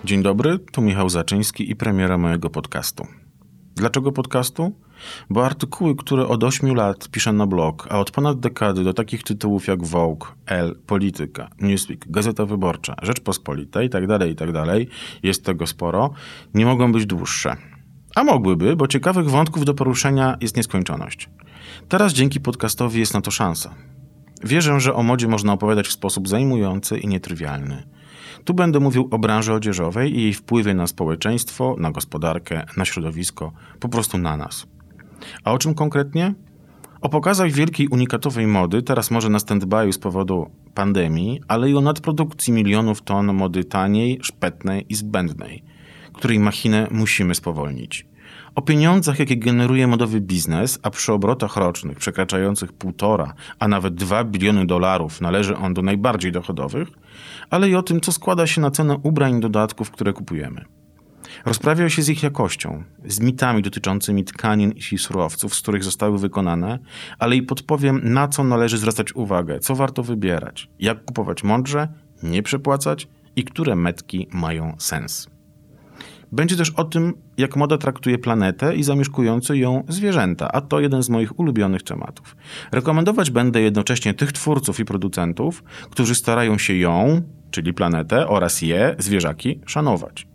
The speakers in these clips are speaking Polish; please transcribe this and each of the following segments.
Dzień dobry, tu Michał Zaczyński i premiera mojego podcastu. Dlaczego podcastu? Bo artykuły, które od 8 lat piszę na blog, a od ponad dekady do takich tytułów jak Vogue, Elle, Polityka, Newsweek, Gazeta Wyborcza, Rzeczpospolita itd., jest tego sporo, nie mogą być dłuższe. A mogłyby, bo ciekawych wątków do poruszenia jest nieskończoność. Teraz dzięki podcastowi jest na to szansa. Wierzę, że o modzie można opowiadać w sposób zajmujący i nietrywialny. Tu będę mówił o branży odzieżowej i jej wpływie na społeczeństwo, na gospodarkę, na środowisko, po prostu na nas. A o czym konkretnie? O pokazach wielkiej unikatowej mody, teraz może na stand-by'u z powodu pandemii, ale i o nadprodukcji milionów ton mody taniej, szpetnej i zbędnej, której machinę musimy spowolnić. O pieniądzach, jakie generuje modowy biznes, a przy obrotach rocznych przekraczających 1,5, a nawet 2 biliony dolarów należy on do najbardziej dochodowych, ale i o tym, co składa się na cenę ubrań i dodatków, które kupujemy. Rozprawiał się z ich jakością, z mitami dotyczącymi tkanin i surowców, z których zostały wykonane, ale i podpowiem, na co należy zwracać uwagę, co warto wybierać, jak kupować mądrze, nie przepłacać i które metki mają sens. Będzie też o tym, jak moda traktuje planetę i zamieszkujące ją zwierzęta, a to jeden z moich ulubionych tematów. Rekomendować będę jednocześnie tych twórców i producentów, którzy starają się ją, czyli planetę oraz je, zwierzaki, szanować.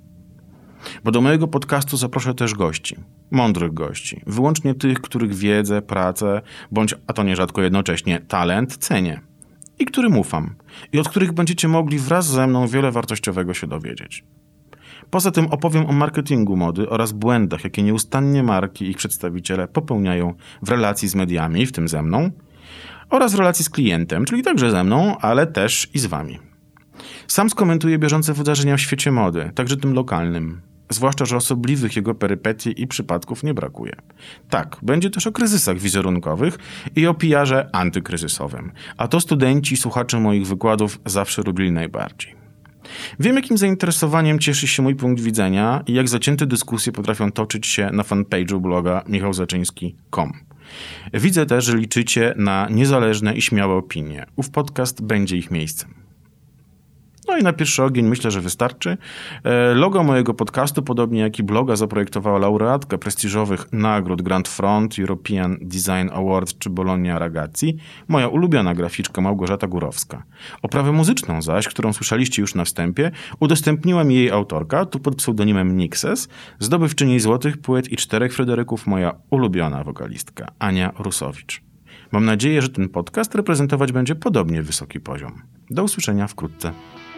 Bo do mojego podcastu zaproszę też gości, mądrych gości, wyłącznie tych, których wiedzę, pracę, bądź, a to nierzadko jednocześnie, talent cenię i którym ufam i od których będziecie mogli wraz ze mną wiele wartościowego się dowiedzieć. Poza tym opowiem o marketingu mody oraz błędach, jakie nieustannie marki i ich przedstawiciele popełniają w relacji z mediami, w tym ze mną, oraz w relacji z klientem, czyli także ze mną, ale też i z wami. Sam skomentuję bieżące wydarzenia w świecie mody, także tym lokalnym, zwłaszcza, że osobliwych jego perypetii i przypadków nie brakuje. Tak, będzie też o kryzysach wizerunkowych i o PR-ze antykryzysowym, a to studenci i słuchacze moich wykładów zawsze lubili najbardziej. Wiem, jakim zainteresowaniem cieszy się mój punkt widzenia i jak zacięte dyskusje potrafią toczyć się na fanpage'u bloga michałzaczyński.com. Widzę też, że liczycie na niezależne i śmiałe opinie. Ów podcast będzie ich miejscem. No i na pierwszy ogień myślę, że wystarczy. Logo mojego podcastu, podobnie jak i bloga, zaprojektowała laureatka prestiżowych nagród Grand Front, European Design Award czy Bologna Ragazzi, moja ulubiona graficzka Małgorzata Górowska. Oprawę muzyczną zaś, którą słyszeliście już na wstępie, udostępniła mi jej autorka, tu pod pseudonimem Nixes, zdobywczyni złotych płyt i 4 Fryderyków, moja ulubiona wokalistka, Ania Rusowicz. Mam nadzieję, że ten podcast reprezentować będzie podobnie wysoki poziom. Do usłyszenia wkrótce.